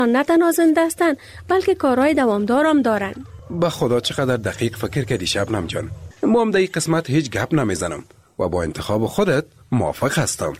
نه تنها زنده هستند بلکه کارهای دوامدار هم دارند. به خدا چقدر دقیق فکر کردی شبنم جان. ما هم در این قسمت هیچ گپ نمیزنم و با انتخاب خودت موافق هستم.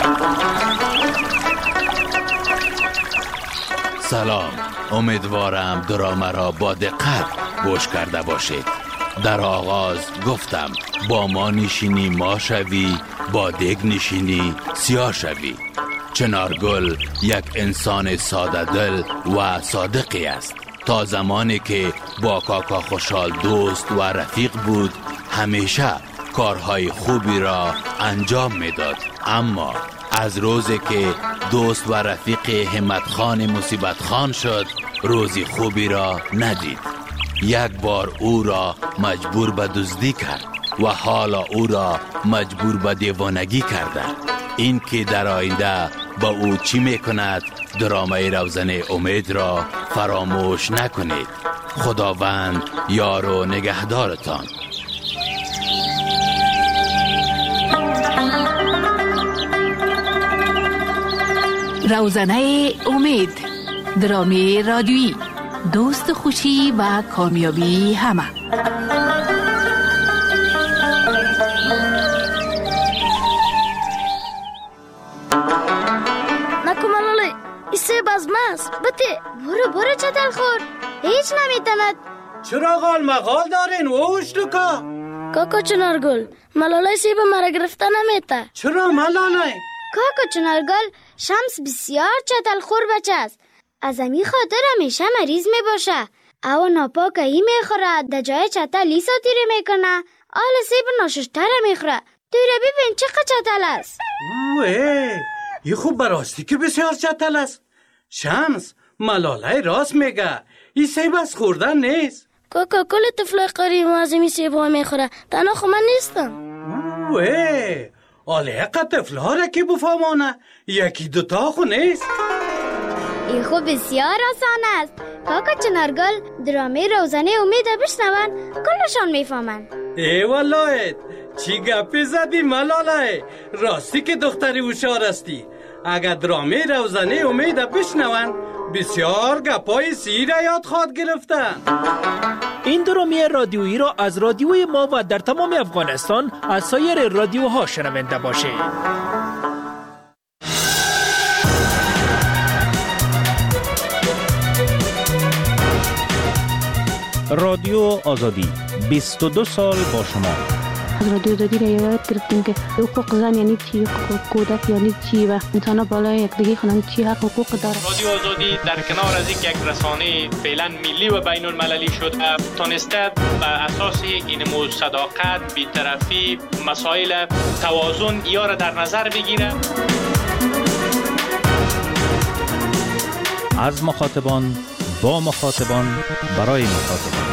سلام، امیدوارم درامه را با دقت گوش کرده باشید. در آغاز گفتم با ما نشینی ما شوی، با دگ نشینی سیاه شوی. چنارگل یک انسان ساده دل و صادقی است. تا زمانی که با کاکا خوشحال دوست و رفیق بود همیشه کارهای خوبی را انجام میداد، اما از روزی که دوست و رفیق همت خان مصیبت خان شد روزی خوبی را ندید. یک بار او را مجبور به دزدی کرد و حالا او را مجبور به دیوانگی کرده. این که در آینده با او چی میکند درامه روزن امید را فراموش نکنید. خداوند یار و نگهدارتان. روزنه امید، درامه رادیویی، دوست خوشی و کامیابی همه. نکمالاله ایسه بازماست بته برو چتل خور هیچ نمیتند. چرا غال مغال دارین ووش لکا؟ کاکا چنارگل ملاله سیب مرا گرفته نمیته. چرا ملاله؟ کاکا چنارگل شمس بسیار چتل خور بچه است. از امی خاطر همیشه مریض می باشه. او ناپاک ای می خوره در جای چتل ای ساتیره می کنه. آل سیب ناششتر می خوره. دوره ببین چقدر چتل است. اوه ای خوب براستی که بسیار چتل است. شمس ملاله راست میگه. ای سیب از خوردن نیست. کاکا کل طفلای قریب از امی سیب ها می خوره. تنها خو من نیستم. اوه آله قد طفل ها را که بفهمانه یکی دوتا خو نیست. این خوب بسیار آسان است. کاکا چنارگل درامه روزنه امید بشنون کلشان میفهمن. ای والله چی گپی زدی ملاله؟ راستی که دختری هوشیار استی. اگر درامه روزنه امید بشنون بسیار گپای سیر یاد خواد گرفتن. این درامه رادیویی را از رادیوی ما و در تمام افغانستان از سایر رادیوها شنونده باشید. رادیو آزادی 22 سال با شما. از رادیو آزادی را یاد گرفتیم که حقوق زن یعنی چی، حقوق کودک یعنی چی و انسان بالای یکدیگه خونن چی حقوق داره. رادیو آزادی در کنار از یک رسانه فعلا ملی و بین المللی شد تونسته بر اساس اینمو صداقت، بی‌طرفی، مسائل توازن یا را در نظر بگیره. از مخاطبان با مخاطبان برای مخاطبان.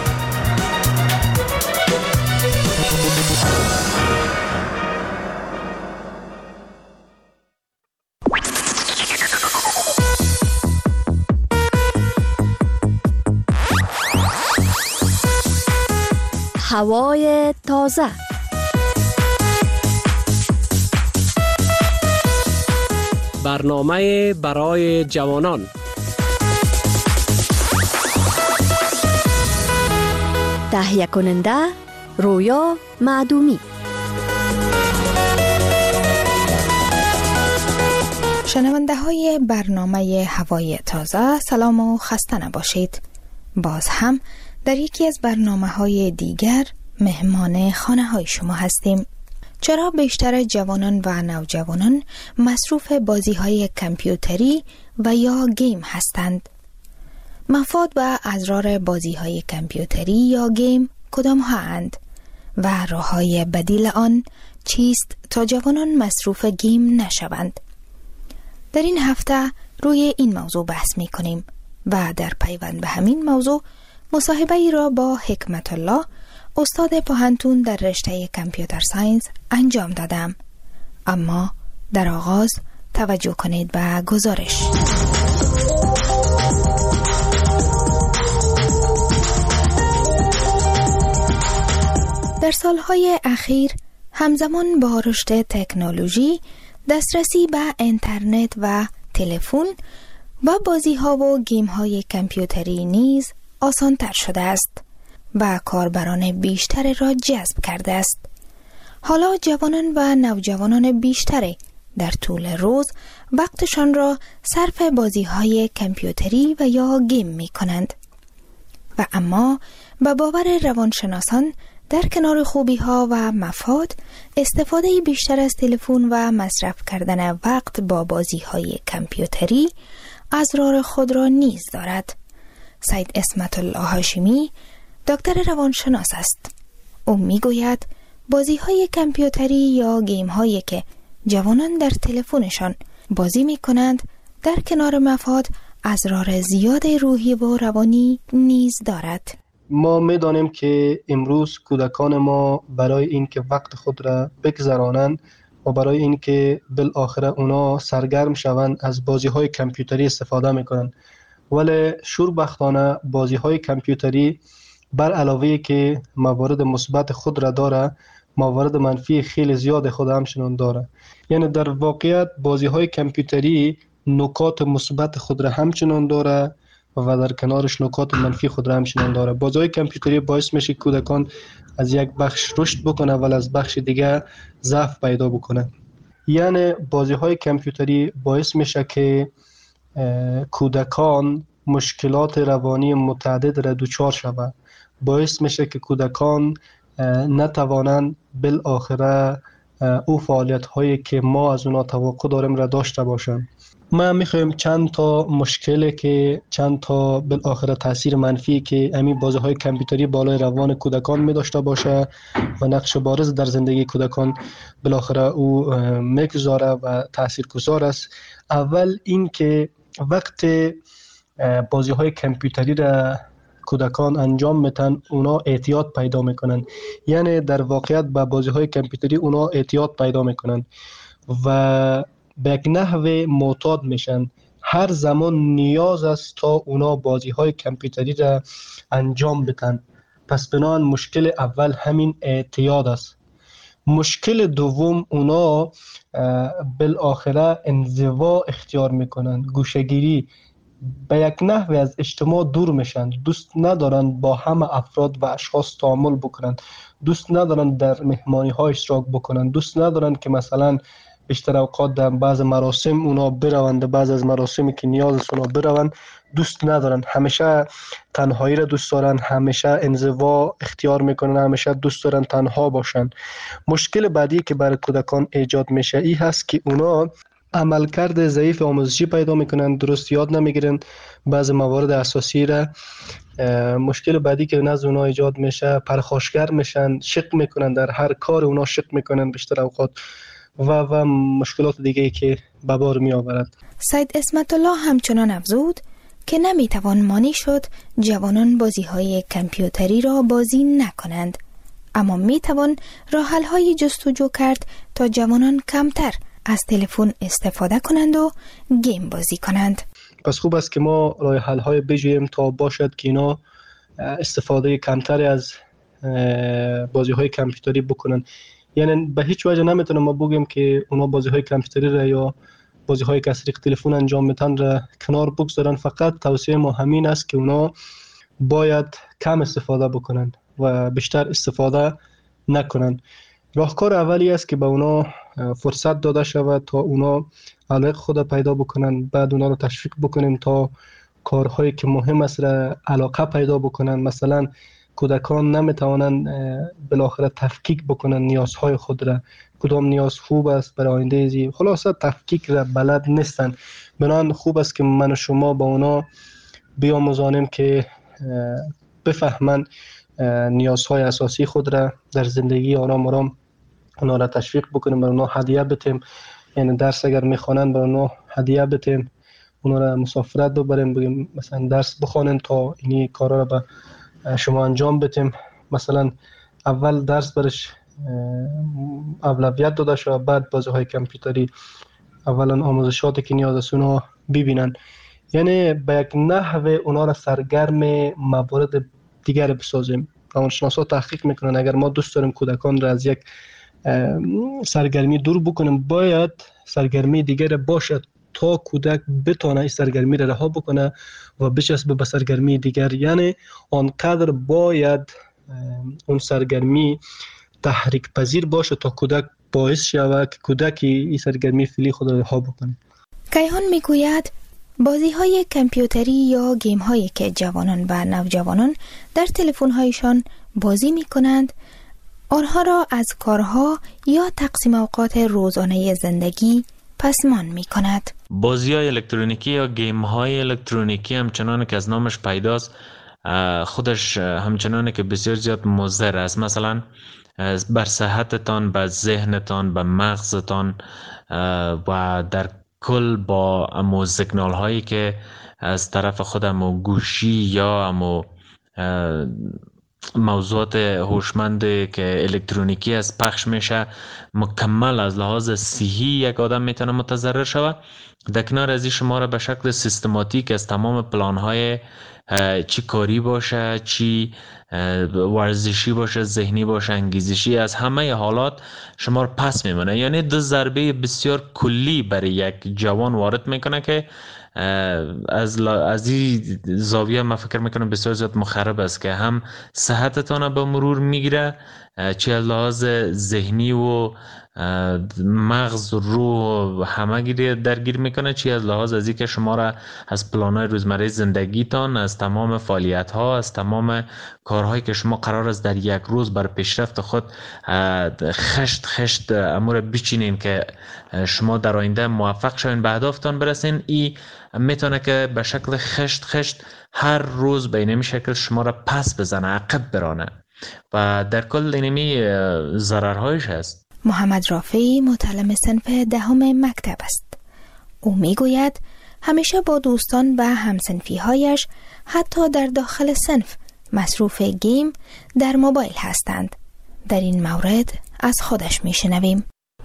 هوای تازه، برنامه برای جوانان. تهیه کننده رویا معدومی. شنونده های برنامه هوای تازه سلام و خسته نباشید. باز هم در یکی از برنامه‌های دیگر مهمان خانه‌های شما هستیم. چرا بیشتر جوانان و نوجوانان مصروف بازی‌های کامپیوتری و یا گیم هستند؟ مفاد و اضرار بازی‌های کامپیوتری یا گیم کدام ها اند و راه‌های بدیل آن چیست تا جوانان مصروف گیم نشوند؟ در این هفته روی این موضوع بحث می‌کنیم و در پیوند به همین موضوع مصاحبه‌ای را با حکمت الله استاد پوهنتون در رشته کامپیوتر ساینس انجام دادم. اما در آغاز توجه کنید به گزارش. در سالهای اخیر همزمان با رشد تکنولوژی، دسترسی به اینترنت و تلفن و بازی ها و گیم های کامپیوتری نیز آسان تر شده است و کاربران بیشتر را جذب کرده است. حالا جوانان و نوجوانان بیشتری در طول روز وقتشان را صرف بازی های کامپیوتری و یا گیم می کنند. و اما به باور روانشناسان در کنار خوبی ها و مفاد، استفاده بیشتر از تلفن و مصرف کردن وقت با بازی های کامپیوتری اضرار خود را نیز دارد. سید اسمت الله هاشمی دکتر روانشناس است. او میگوید بازی های کامپیوتری یا گیم هایی که جوانان در تلفنشان بازی می کنند در کنار مفاد اضرار زیاد روحی و روانی نیز دارد. ما می‌دانیم که امروز کودکان ما برای اینکه وقت خود را بگذرانند و برای اینکه بالاخره اونا سرگرم شوند از بازی‌های کامپیوتری استفاده می‌کنند. ولی شوربختانه بازی‌های کامپیوتری بر علاوه که موارد مثبت خود را داره، موارد منفی خیلی زیاد خود همچنان داره. یعنی در واقعیت بازی‌های کامپیوتری نکات مثبت خود را همچنان داره و در کنارش نکات منفی خود را همچنان داره. بازی‌های کامپیوتری باعث میشه کودکان از یک بخش رشد بکنه ولی از بخش دیگه ضعف پیدا بکنه. یعنی بازی‌های کامپیوتری باعث میشه که کودکان مشکلات روانی متعدد را دچار شوند. باعث میشه که کودکان نتوانند بالاخره او فعالیت هایی که ما از اونا توقع داریم را داشته باشند. ما میخوایم چند تا مشکلی که چند تا بالاخره تاثیر منفی که همین بازی های کامپیوتری بالای روان کودکان می داشته باشه و نقش بارز در زندگی کودکان بالاخره او میگذاره و تاثیرگذار است. اول این که وقت بازی های کامپیوتری را کودکان انجام میتن اونا اعتیاد پیدا میکنن. یعنی در واقعیت با بازی های کامپیوتری اونا اعتیاد پیدا میکنن و به یک نحو معتاد میشن. هر زمان نیاز است تا اونا بازی های کامپیوتری را انجام بدن. پس بنابراین مشکل اول همین اعتیاد است. مشکل دوم اونا بالاخره انزوا اختیار میکنن، گوشه‌گیری، به یک نحوی از اجتماع دور میشن. دوست ندارن با همه افراد و اشخاص تعامل بکنن، دوست ندارن در مهمانی ها اشتراک بکنن، دوست ندارن که مثلا بیشتر اوقات در بعض مراسم اونا بروند، بعض از مراسمی که نیاز است اونا بروند دوست ندارن. همیشه تنهایی را دوست دارن، همیشه انزوا اختیار میکنن، همیشه دوست دارن تنها باشن. مشکل بعدی که برای کودکان ایجاد میشه این هست که اونا عملکرد ضعیف آموزشی پیدا میکنن، درست یاد نمیگیرن بعض موارد اساسی را. مشکل بعدی که نزد اونا ایجاد میشه پرخاشگر میشن، شق میکنن، در هر کار اونا شق میکنن بیشتر اوقات و مشکلات دیگه که به بار می آورد. سید اسمت الله همچنان افزود که نمیتوان مانع شد جوانان بازی های کامپیوتری را بازی نکنند، اما میتوان راه حل های جستجو کرد تا جوانان کمتر از تلفن استفاده کنند و گیم بازی کنند. پس خوب است که ما راه حل های بجوییم تا باشد که اینا استفاده کمتری از بازی های کامپیوتری بکنند. یعنی به هیچ وجه نمیتونم ما بگیم که اونا بازی های کامپیوتری را یا بازی های که از طریق تلفن انجام میتن را کنار بگذارن. فقط توصیه ما همین است که اونا باید کم استفاده بکنن و بیشتر استفاده نکنن. راهکار اولی است که به اونا فرصت داده شود تا اونا علاقه خود پیدا بکنن، بعد اونا رو تشویق بکنیم تا کارهایی که مهم است را علاقه پیدا بکنن. مثلا کودکان نمیتوانند بالاخره تفکیک بکنن نیازهای خود را، کدام نیاز خوب است برای آینده زی، خلاصه تفکیک را بلد نیستن. بنابراین خوب است که من و شما با اونا بیاموزانیم که بفهمن نیازهای اساسی خود را در زندگی. آرام آرام اونا را تشویق بکنیم، برای اونا هدیه بتیم. یعنی درس اگر میخوانن برای اونا هدیه بتیم، اونا را مسافرت ببریم، بگیم مثلا درس بخوانن تا اینی کارا را به شما انجام بدیم. مثلا اول درس برش اولویت داده شود، بعد بازی‌های کامپیوتری اولا آموزشاتی که نیاز است اونا ببینن. یعنی به یک نحو اونا را سرگرم موارد دیگر بسازیم. روانشناسا تحقیق میکنن اگر ما دوست داریم کودکان را از یک سرگرمی دور بکنیم، باید سرگرمی دیگر باشد تا کودک بتونه این سرگرمی را رها بکنه و بچسبه به سرگرمی دیگر. یعنی آنقدر باید اون سرگرمی تحریک پذیر باشه تا کودک باعث شود که کودکی این سرگرمی فعلی خود را رها بکنه. کیهان میگوید بازی های کامپیوتری یا گیم هایی که جوانان و نوجوانان در تلفن هایشان بازی می کنند آنها را از کارها یا تقسیم اوقات روزانه زندگی پسمان می کند. بازی های الکترونیکی یا گیم های الکترونیکی همچنان که از نامش پیداست خودش همچنان که بسیار زیاد مضر است. مثلا بر صحتتان، بر ذهنتان، بر مغزتان و در کل با امو سیگنال هایی که از طرف خود امو گوشی یا امو موضوعات هوشمند که الکترونیکی از پخش میشه مکمل از لحاظ صحی یک آدم میتونه متضرر شود. در کنار از این شما را به شکل سیستماتیک از تمام پلان های چی کاری باشه، چی ورزشی باشه، ذهنی باشه، انگیزشی، از همه حالات شما رو پس میمونه. یعنی دو ضربه بسیار کلی برای یک جوان وارد میکنه که از این زاویه من فکر میکنم بسیار زیاد مخرب است که هم صحتتان به مرور میگیره، چه از لحاظ ذهنی و مغز و روح همه گیری درگیر میکنه، چی از لحاظ از اینکه شما را از پلان‌های روزمره زندگیتان، از تمام فعالیت‌ها، از تمام کارهایی که شما قرار است در یک روز بر پیشرفت خود خشت امور بچینین که شما در آینده موفق شوین به اهدافتان برسین. این میتونه که به شکل خشت هر روز به اینمی شکل شما را پس بزنه، عقب برانه و در کل اینمی ضررهایش هست. محمد رافعی متعلم صنف دهم مکتب است. او میگوید همیشه با دوستان و همصنفی‌هایش حتی در داخل صنف مصروف گیم در موبایل هستند. در این مورد از خودش میشنویم.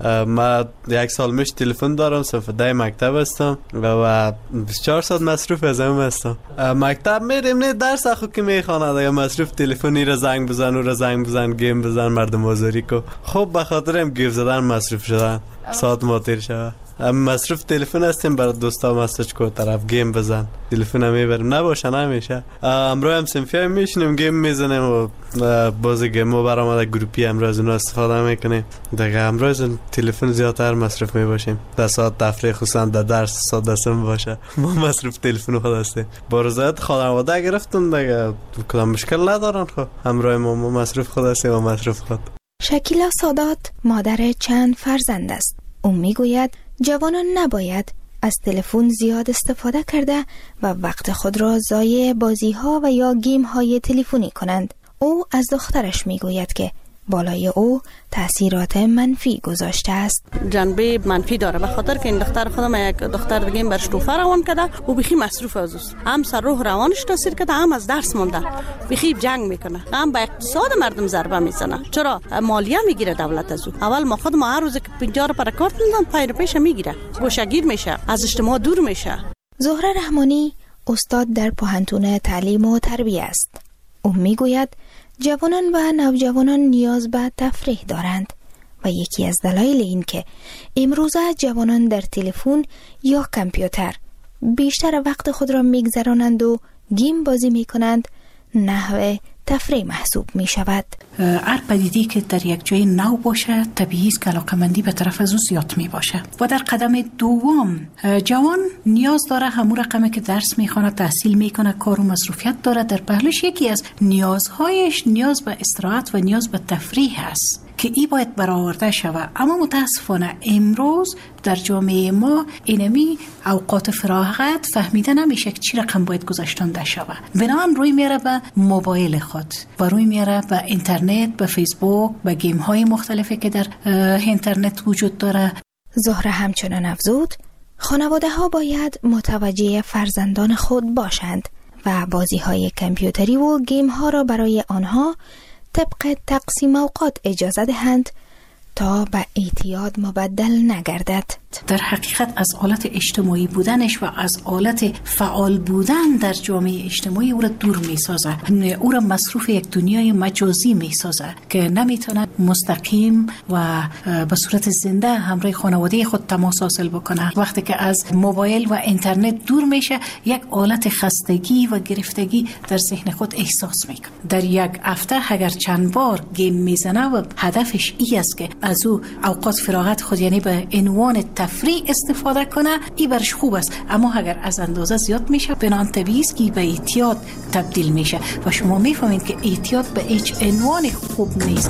ما 1 سال پیش تلفن دارم، صنف 10 مکتب هستم و 24 ساعت مصروف از هم هستم. مکتب میریم نه درس خود که میخواند یا مصروف تلفنی را زنگ بزن گیم بزن مردم آزاری کو. خب به خاطر هم گیف زدن مصروف شدن ساعت ما تیر شود. مصروف تلفن هستیم برای دوستا مسیج کو طرف گیم بزن، تلفن هم میبریم نباشه نمیشه. امروز هم صنفی میشینیم گیم میزنیم و بازی گیم و برآمده گروپی امروز اون استفاده میکنیم. دیگه امروز تلفن زیادتر مصروف میباشیم. در ساعت تفریح خصوصا در درس ساعت دسم باشه ما مصروف تلفن خود هستیم. با رضایت خانواده گرفتن دیگه کدام مشکل ندارن. خب امروز ما مصروف خود هستیم و مصروف خود. شکیلا سادات مادر چند فرزند است. او میگوید جوانان نباید از تلفن زیاد استفاده کرده و وقت خود را ضایع بازی‌ها و یا گیم‌های تلفنی کنند. او از دخترش میگوید که بالای او تأثیرات منفی گذاشته است. جنبه منفی داره به خاطر که این دختر خودم یک دختر دیگه برش توفه روان کرده و بخی مصروف از اوست. هم سر روح روانش تاثیر کرده، هم از درس مونده، بخی جنگ میکنه، هم به اقتصاد مردم ضربه میزنه. چرا مالیه میگیره دولت از او. اول ما خود ما هر روز که 50 پر کارت میدن پیش میگیره، گوشه‌گیر میشه، از اجتماع دور میشه. زهره رحمانی استاد در پوهنتون تعلیم و تربیت است. او میگوید جوانان و نوجوانان نیاز به تفریح دارند و یکی از دلایل این که امروزه جوانان در تلفن یا کامپیوتر بیشتر وقت خود را میگذرانند و گیم بازی میکنند نحو تفریح محسوب می شود. هر پدیده‌ای که در یک جای نو باشه طبیعی است که علاقه‌مندی به طرف از او زیاد می باشه و در قدم دوم جوان نیاز داره همون رقمی که درس میخونه، تحصیل میکنه، کار و مصروفیت داره، در پهلوش یکی از نیازهایش نیاز به استراحت و نیاز به تفریح است که ای باید برآورده شود. اما متاسفانه امروز در جامعه ما اینمی اوقات فراغت فهمیده نمیشه که چی رقم باید گذاشتنده شود. بنابراین روی میاره به موبایل خود و روی میاره به اینترنت، به فیسبوک، به گیم های مختلفی که در اینترنت وجود داره. زهره همچنان افزود خانواده ها باید متوجه فرزندان خود باشند و بازی های کامپیوتری و گیم ها را برای آنها طبق تقسیم اوقات اجازه دهند تا به اعتیاد مبدل نگردد. در حقیقت از آلت اجتماعی بودنش و از آلت فعال بودن در جامعه اجتماعی او را دور میسازه، او را مصروف یک دنیای مجازی میسازه که نمیتونه مستقیم و به صورت زنده همراه خانواده خود تماس حاصل بکنه. وقتی که از موبایل و اینترنت دور میشه، یک آلت خستگی و گرفتگی در ذهن خود احساس میکنه. در یک هفته اگر چند بار گیم میزنه و هدفش ای است که از او اوقات فراغت خود یعنی به عنوان تفریح استفاده کنه، ای برش خوب است. اما اگر از اندازه زیاد میشه، بنان طبیعی است که به اعتیاد تبدیل میشه و شما میفهمید که اعتیاد به هیچ عنوان خوب نیست.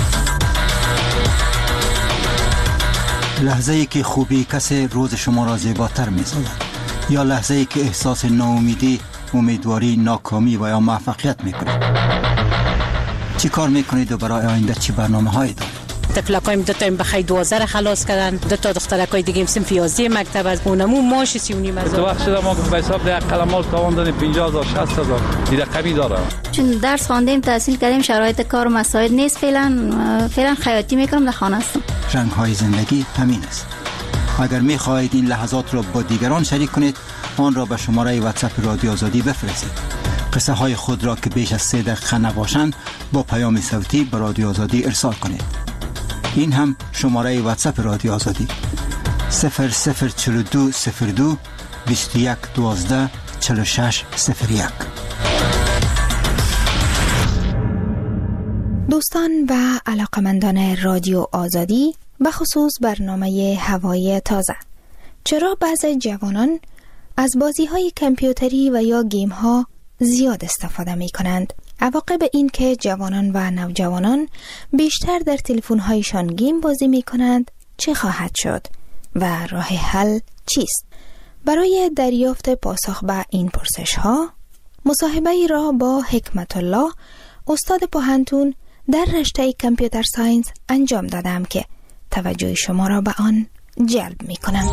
لحظه ای که خوبی کسی روز شما را زیباتر می‌سازد، یا لحظه ای که احساس ناامیدی، امیدواری، ناکامی و یا موفقیت میکنید. چی کار میکنید و برای آینده چی برنامه‌هایی دارید؟ تفلکایم دو تا بخای 12 خلاص کردن، دو تا دخترکای دیگه صنف 11 مکتب از اونمو ماش 39,000. تو وقت شده ما به حساب ده قلمال تاوان دادیم 50,000 60,000 این رقمی داره. چون درس خواندیم، تحصیل کردیم، شرایط کار و مساعد نیست. فعلا خیاطی میکنم، در خانه هستم. رنگ های زندگی همین است. اگر میخواهید این لحظات را با دیگران شریک کنید، آن را به شماره واتساپ رادیو آزادی بفرستید. قصه های خود را که بیش از 3 دقیقه نباشند با پیام صوتی به رادیو آزادی ارسال کنید. این هم شماره واتساپ رادیو آزادی 004202 2112 4601. دوستان و علاقمندان رادیو آزادی، به خصوص برنامه هوای تازه، چرا بعضی جوانان از بازی‌های کامپیوتری و یا گیم‌ها زیاد استفاده می‌کنند؟ عواقب این که جوانان و نوجوانان بیشتر در تلفن‌هایشان گیم بازی می‌کنند چه خواهد شد و راه حل چیست؟ برای دریافت پاسخ به این پرسش‌ها، مصاحبه‌ای را با حکمت الله، استاد پوهنتون در رشته کامپیوتر ساینس انجام دادم که توجه شما را به آن جلب می‌کنم.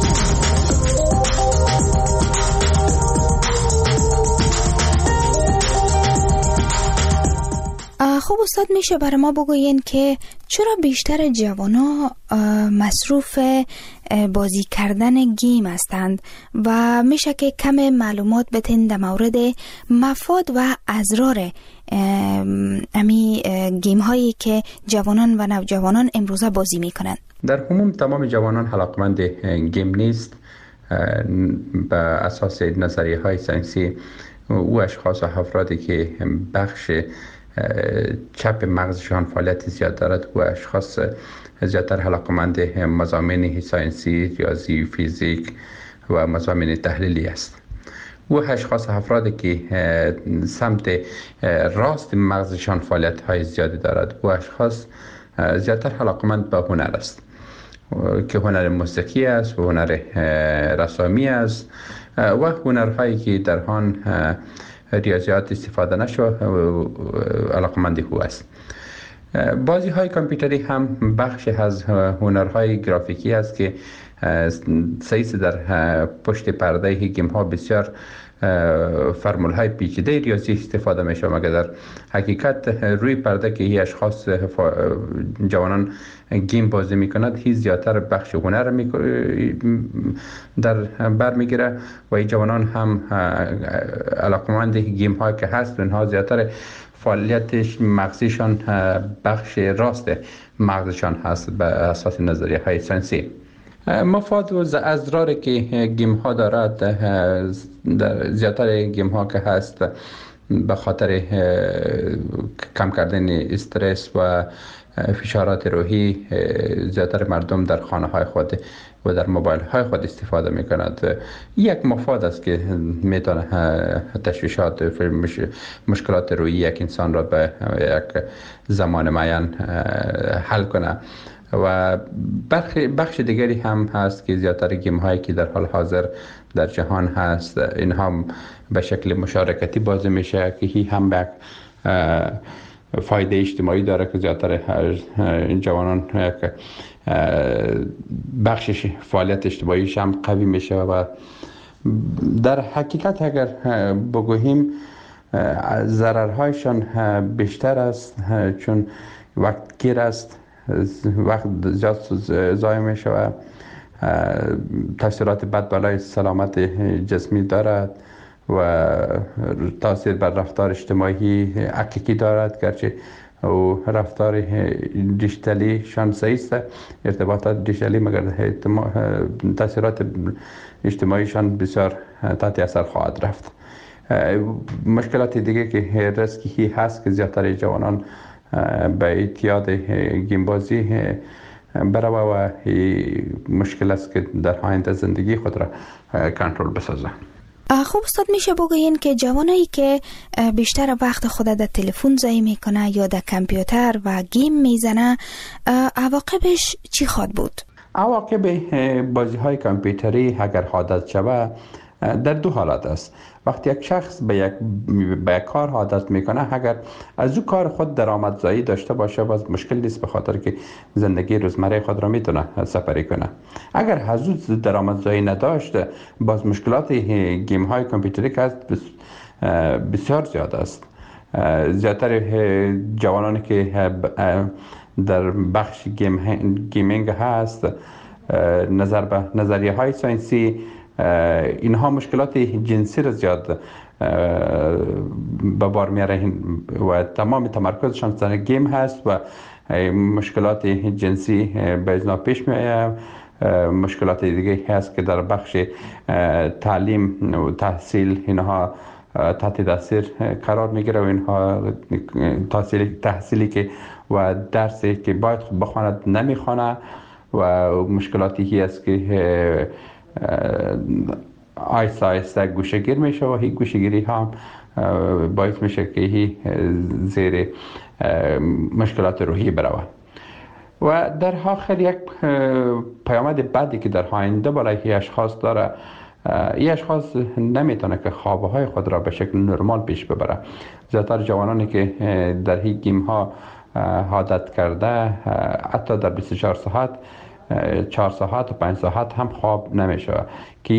خب استاد، میشه برای ما بگوین که چرا بیشتر جوانا مصروف بازی کردن گیم هستند و میشه که کم معلومات بتین در مورد مفاد و اضرار امی گیم هایی که جوانان و نوجوانان امروزه بازی میکنند؟ در عموم تمام جوانان علاقمند گیم نیست. به اساس نظریه های ساینسی، او اشخاص و افرادی که بخش چپ مغزشان فعالیت زیاد دارد و اشخاص زیادتر علاقمند مضامین ساینسی، ریاضی، فیزیک و مضامین تحلیلی است. و اشخاص افرادی که سمت راست مغزشان فعالیت های زیادی دارد و اشخاص زیادتر علاقمند به هنر است که هنر موسیقی است و هنر رسامی است و هنرهایی که در آن ریاضیات استفاده نشو علاقمندی او است. بازی های کامپیوتری هم بخش از هنرهای گرافیکی است که سعیس در پشت پرده گیم ها بسیار فرمول های پیچیده ریاضی استفاده می شود، مگر در حقیقت روی پرده که این اشخاص جوانان گیم بازی می کند هی زیادتر بخش هنر در بر می گیره و این جوانان هم علاقمند گیم ها که هست، اینها زیادتر فعالیتش مغزیشان بخش راست مغزشان هست به اساس نظریه های ساینسی. مفاد و اضراری که گیم ها دارد، زیادتر گیم ها که هست به خاطر کم کردن استرس و فشارات روحی، زیادتر مردم در خانه های خود و در موبایل های خود استفاده می کند. یک مفاد است که می تونه تشویشات مشکلات روحی یک انسان را به یک زمان معین حل کنه. و بخش دیگری هم هست که زیادتر گیم هایی که در حال حاضر در جهان هست، اینها به شکل مشارکتی بازی میشه که هی هم به فایده اجتماعی داره که زیادتر جوانان بخشش فعالیت اجتماعیش هم قوی میشه و در حقیقت اگر بگوییم ضررهایشان بیشتر است، چون وقت گیر است، وقت زیاد ضایع می شود، تاثیرات بد بالای سلامت جسمی دارد و تاثیر بر رفتار اجتماعی حقیقی دارد، گرچه و رفتار دیجیتالی شان است، ارتباطات دیجیتالی، مگر تاثیرات اجتماعیشان بسیار تحت اثر خواهد رفت. مشکلات دیگه که ریسکی هست که زیادتر جوانان به اعتیاد گیم بازی برای و مشکل است که در آینده زندگی خود را کنترل بسازه. خب استاد، میشه بگوین که جوانایی که بیشتر وقت خود در تلفن ضایع میکنه یا در کامپیوتر و گیم میزنه، عواقبش چی خواهد بود؟ عواقب بازی های کامپیوتری اگر عادت شود در دو حالت است. وقتی یک شخص به یک کار عادت میکنه، اگر از او کار خود درآمدزایی داشته باشه باز مشکل نیست، به خاطر که زندگی روزمره خود را میتونه سپری کنه. اگر از او درآمدزایی نداشت، باز مشکلات گیم های کامپیوتری که بسیار زیاد است. زیادتر جوانانی که در بخش گیمینگ هست، نظر به نظریه های ساینسی، اینها مشکلات جنسی را زیاد به بار میاره و تمام تمرکزشان سر گیم هست و مشکلات جنسی به ازنا پیش میآید. مشکلات دیگه هست که در بخش تعلیم و تحصیل اینها تحت تاثیر قرار میگیره و اینها تحصیلی که و درسی که باید بخواند نمیخوانه و مشکلاتی هست که آیسته آیسته گوشه‌گیر میشه و هی گوشه‌گیری هم باعث میشه که هی زیر مشکلات روحی بروه. و در آخر یک پیامد بعدی که در آینده برای اشخاص داره، این اشخاص نمیتونه که خوابهای خود را به شکل نرمال پیش ببره. زیادتر جوانانی که در هی گیم ها عادت کرده، حتی در 24 ساعت 4 ساعت و 5 ساعت هم خواب نمیشه که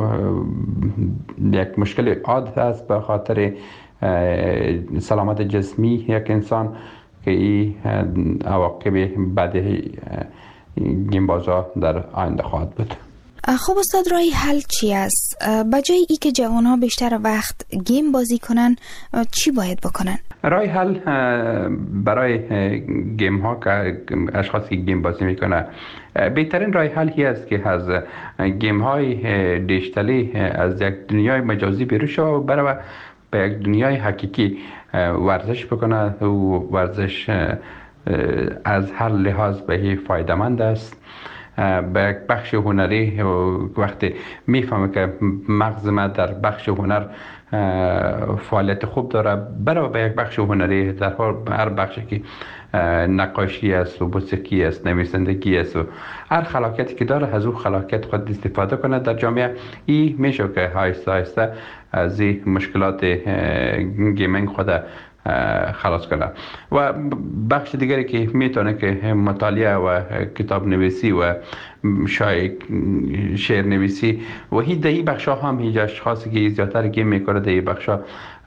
یک مشکل عادت است به خاطر سلامت جسمی یک انسان که این عواقب بعد گیم بازا در آینده خواهد بود. خب استاد، راه حل چی است؟ بجای ای که جوان ها بیشتر وقت گیم بازی کنن، چی باید بکنن؟ راه حل برای گیم ها که اشخاصی که گیم بازی میکنه، بهترین راه حل هی است که از گیم های دیجیتالی از یک دنیای مجازی بیرون شود و برای به یک دنیای حقیقی ورزش بکنه و ورزش از هر لحاظ به فایده مند است. به یک بخش هنری وقتی میفهمه که مغز ما در بخش هنر فعالیت خوب داره، برای به یک بخش هنری در هر بخشی که نقاشی است و موسیقی است، نویسندگی است و هر خلاقیتی که داره، از اون خلاقیت خود استفاده کنه در جامعه. این میشه که آهسته آهسته از این مشکلات گیمینگ خود خلاص کنه. و بخش دیگری که میتونه که مطالعه و کتاب نویسی و شعر نویسی و هی دهی بخشا هم هیچ اشخاصی که زیادتر گیم میکنه دهی بخشا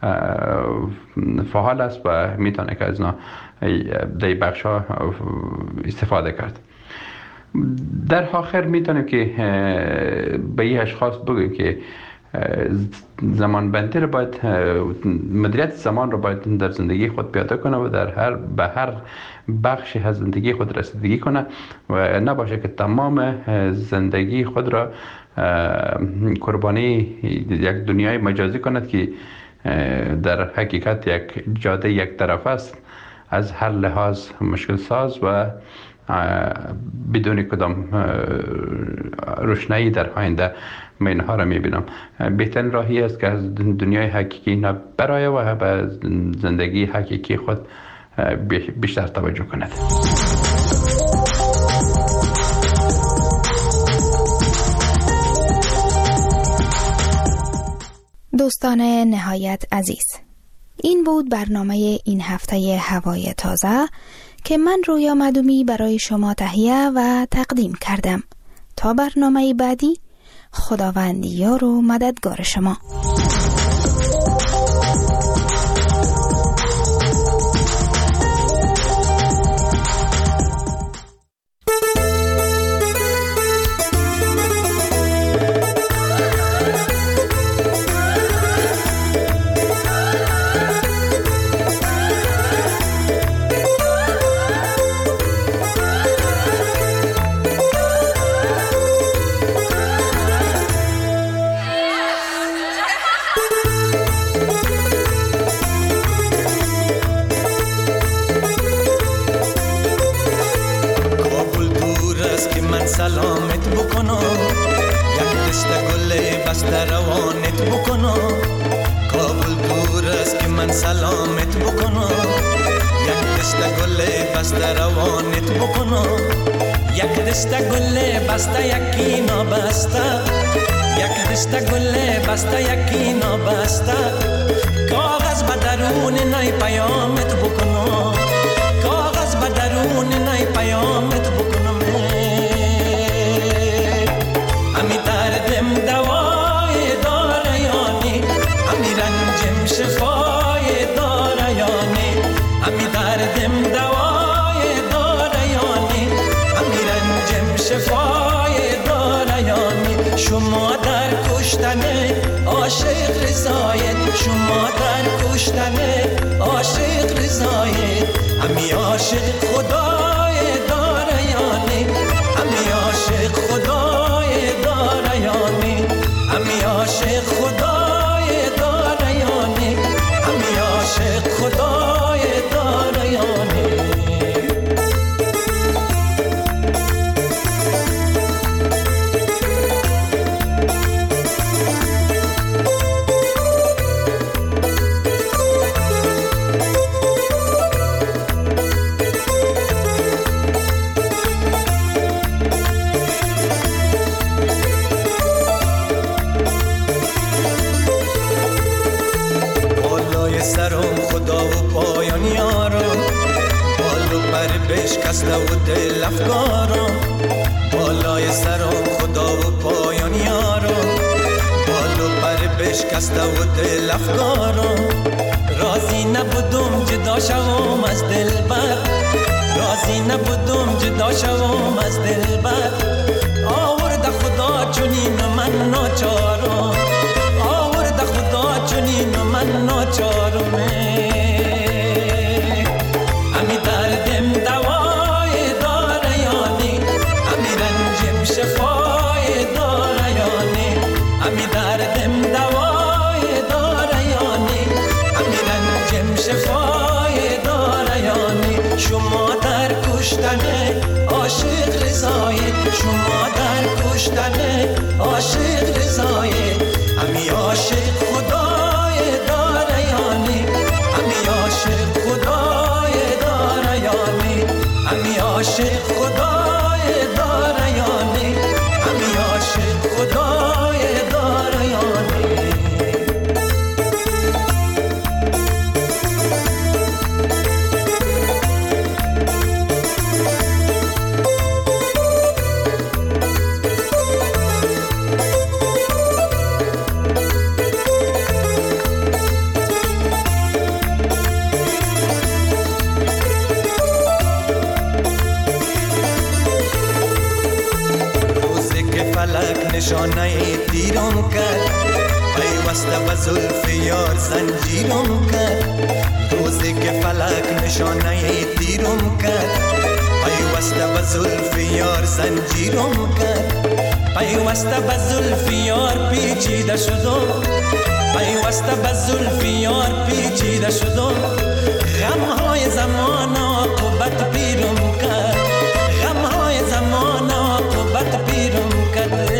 فعال است و میتونه که از دهی بخشا استفاده کرد. در آخر میتونه که به این اشخاص بگه که زمان بندی رو باید، مدیریت زمان رو باید در زندگی خود پیاده کنه و به هر بخشی از زندگی خود رسیدگی کنه و نباشه که تمام زندگی خود را قربانی یک دنیای مجازی کند که در حقیقت یک جاده یک طرف است، از هر لحاظ مشکل ساز و بدون کدام روشنایی در آینده من اینها را میبینم. بهترین راهی است که از دنیای حقیقی برای و به زندگی حقیقی خود بیشتر توجه کند. دوستان نهایت عزیز، این بود برنامه این هفته هوای تازه که من رویا مدومی برای شما تهیه و تقدیم کردم. تا برنامه بعدی، خداوند یار و مددگار شما. است که من سلامت بکنم، یک دست گل بسته روانت بکنم، یک دست گل بسته یکی نابسته، یک دست گل بسته یکی نابسته، کاغذ به درون نای پیامت بکنم، کاغذ به درون نای پیامت بکنم. امی دردم دوای داره یانی، امی رنجم شفای داره یانی، امی دردم دوای داره یانی، امی رنجم شفای داره یانی. شما در کشتن عاشق رضایت، شما در کشتن عاشق رضایت، امی عاشق خدای داره یانی، امی عاشق خدای داره یانی، امی عاشق خدای داره یانی، امی عاشق خدای داره یانی. بشکسته و دل افکارم، بالای سرم خدا و پایان یارم، بالو پر بشکسته و دل افکارم. راضی نبودم جدا شوم از دلبر، راضی نبودم جدا شوم از دلبر. آورده خدا چنین من ناچارم، آورده خدا چنین من ناچارم. امی دردم دوای داره یانی، امی رنجم شفای داره یانی، امی دردم دوای داره یانی، امی رنجم شفای داره یانی. شما در کشتن عاشق رضایت، شما در کشتن عاشق رضایت، امی عاشق خدای داره یانی، امی عاشق خدای داره یانی، امی عاشق خدای داره یانی، امی عاشق خدای داره یانی. نشانه دیرم کرد، پیوسته به زلف یار زنجیرم کرد. روزی که فلک نشانه دیرم کرد، پیوسته به زلف یار زنجیرم کرد. پیوسته به زلف یار پیچیده شدم، پیوسته به زلف یار پیچیده شدم. غمهای زمان عاقبت پیرم کرد، غمهای زمان عاقبت پیرم کرد.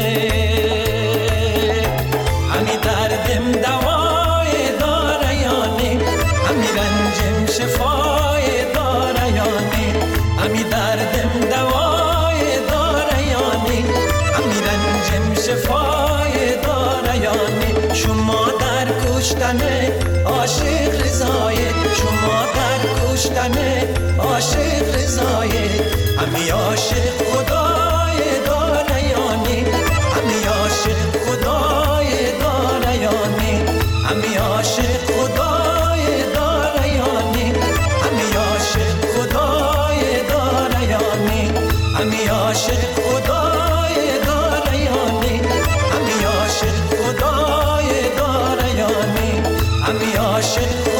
امی دردم دوای داره یانی، امی رنجم شفای داره یانی، امی دردم دوای داره یانی، امی رنجم شفای داره یانی. شما در کشتن عاشق رضایت، شما در کشتن عاشق رضایت، امی عاشق خدای داره یانی، امی عاشق خدای داره یانی، امی عاشق خدای داره یانی، امی عاشق خدای داره یانی، امی عاشق خدای داره یانی، امی عاشق خدای داره یانی، امی عاشق